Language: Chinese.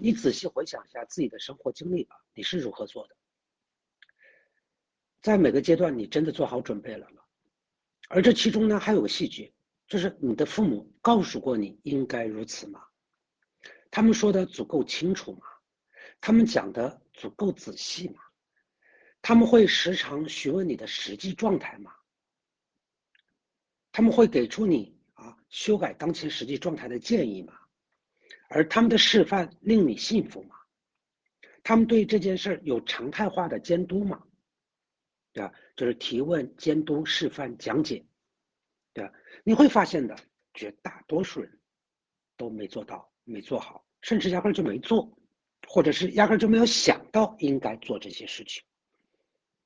你仔细回想一下自己的生活经历吧，你是如何做的？在每个阶段，你真的做好准备了吗？而这其中呢，还有个细节，就是你的父母告诉过你应该如此吗？他们说的足够清楚吗？他们讲的足够仔细吗？他们会时常询问你的实际状态吗？他们会给出你修改当前实际状态的建议吗？而他们的示范令你信服吗？他们对这件事有常态化的监督吗？对吧？就是提问、监督、示范、讲解，对吧？你会发现的，绝大多数人都没做到，没做好，甚至压根就没做，或者是压根就没有想到应该做这些事情。